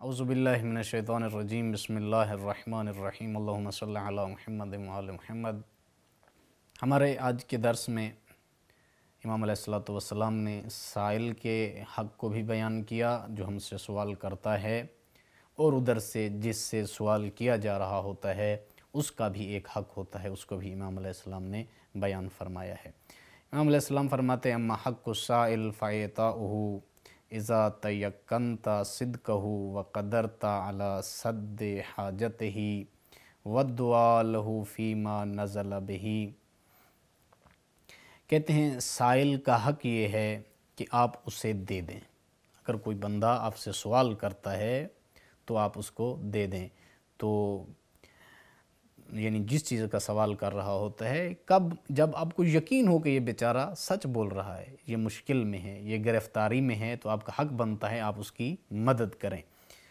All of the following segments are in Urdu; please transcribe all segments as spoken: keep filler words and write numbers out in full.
اعوذ باللہ من الشیطان الرجیم، بسم اللہ الرحمن الرحیم، اللہم صلی علی محمد وآل محمد۔ ہمارے آج کے درس میں امام علیہ الصلوۃ والسلام نے سائل کے حق کو بھی بیان کیا جو ہم سے سوال کرتا ہے، اور ادھر سے جس سے سوال کیا جا رہا ہوتا ہے اس کا بھی ایک حق ہوتا ہے، اس کو بھی امام علیہ السلام نے بیان فرمایا ہے۔ امام علیہ السلام فرماتے ہیں اما حق السائل فایطاؤہ اذا تیقنت صدقہ وقدرت علی سد حاجتہ والدعاء لہ فیما نزل بہ۔ کہتے ہیں سائل کا حق یہ ہے کہ آپ اسے دے دیں۔ اگر کوئی بندہ آپ سے سوال کرتا ہے تو آپ اس کو دے دیں، تو یعنی جس چیز کا سوال کر رہا ہوتا ہے، کب جب آپ کو یقین ہو کہ یہ بیچارہ سچ بول رہا ہے، یہ مشکل میں ہے، یہ گرفتاری میں ہے، تو آپ کا حق بنتا ہے آپ اس کی مدد کریں۔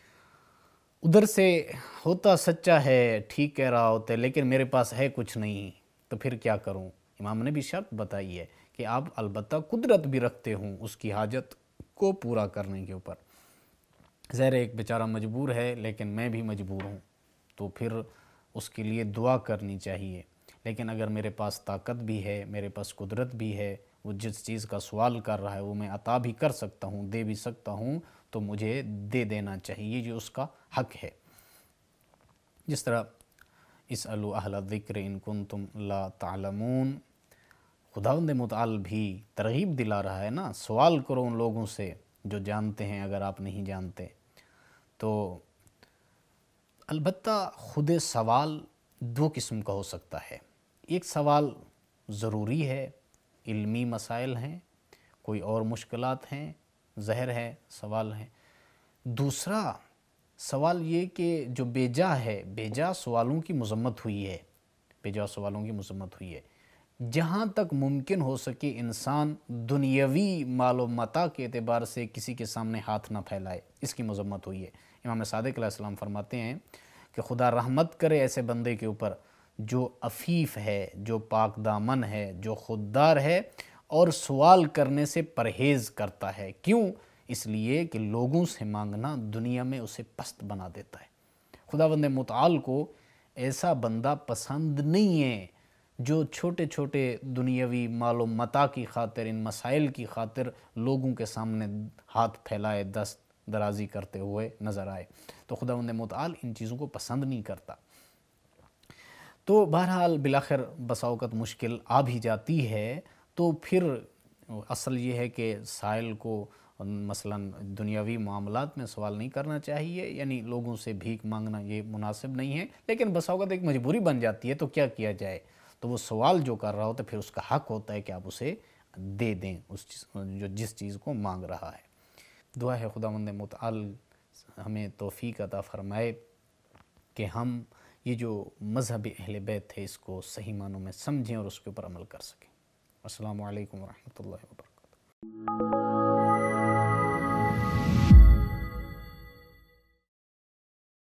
ادھر سے ہوتا سچا ہے، ٹھیک کہہ رہا ہوتا ہے، لیکن میرے پاس ہے کچھ نہیں، تو پھر کیا کروں؟ امام نے بھی شرط بتائی ہے کہ آپ البتہ قدرت بھی رکھتے ہوں اس کی حاجت کو پورا کرنے کے اوپر۔ ظاہر ایک بیچارہ مجبور ہے، لیکن میں بھی مجبور ہوں، تو پھر اس کے لیے دعا کرنی چاہیے۔ لیکن اگر میرے پاس طاقت بھی ہے، میرے پاس قدرت بھی ہے، وہ جس چیز کا سوال کر رہا ہے وہ میں عطا بھی کر سکتا ہوں، دے بھی سکتا ہوں، تو مجھے دے دینا چاہیے، یہ اس کا حق ہے۔ جس طرح اسألوا اہل الذکر ان کنتم لا تعلمون، خداوند متعال بھی ترغیب دلا رہا ہے نا، سوال کرو ان لوگوں سے جو جانتے ہیں اگر آپ نہیں جانتے۔ تو البتہ خود سوال دو قسم کا ہو سکتا ہے۔ ایک سوال ضروری ہے، علمی مسائل ہیں، کوئی اور مشکلات ہیں، ظاہر ہے سوال ہیں۔ دوسرا سوال یہ کہ جو بے جا ہے، بے جا سوالوں کی مذمت ہوئی ہے، بے جا سوالوں کی مذمت ہوئی ہے۔ جہاں تک ممکن ہو سکے انسان دنیاوی مال و متاع کے اعتبار سے کسی کے سامنے ہاتھ نہ پھیلائے، اس کی مذمت ہوئی ہے۔ امام صادق علیہ السلام فرماتے ہیں کہ خدا رحمت کرے ایسے بندے کے اوپر جو عفیف ہے، جو پاک دامن ہے، جو خوددار ہے اور سوال کرنے سے پرہیز کرتا ہے۔ کیوں؟ اس لیے کہ لوگوں سے مانگنا دنیا میں اسے پست بنا دیتا ہے۔ خداوند متعال کو ایسا بندہ پسند نہیں ہے جو چھوٹے چھوٹے دنیاوی مال و متاع کی خاطر، ان مسائل کی خاطر لوگوں کے سامنے ہاتھ پھیلائے، دست درازی کرتے ہوئے نظر آئے۔ تو خداوند متعال ان چیزوں کو پسند نہیں کرتا۔ تو بہرحال بالآخر بسا اوقات مشکل آ بھی جاتی ہے، تو پھر اصل یہ ہے کہ سائل کو مثلاً دنیاوی معاملات میں سوال نہیں کرنا چاہیے، یعنی لوگوں سے بھیک مانگنا یہ مناسب نہیں ہے، لیکن بسا اوقات ایک مجبوری بن جاتی ہے، تو کیا کیا جائے؟ تو وہ سوال جو کر رہا ہوتا ہے پھر اس کا حق ہوتا ہے کہ آپ اسے دے دیں، اس جو جس چیز کو مانگ رہا ہے۔ دعا ہے خداوند متعال ہمیں توفیق عطا فرمائے کہ ہم یہ جو مذہب اہل بیت ہے اس کو صحیح معنوں میں سمجھیں اور اس کے اوپر عمل کر سکیں۔ السلام علیکم ورحمۃ اللہ وبرکاتہ۔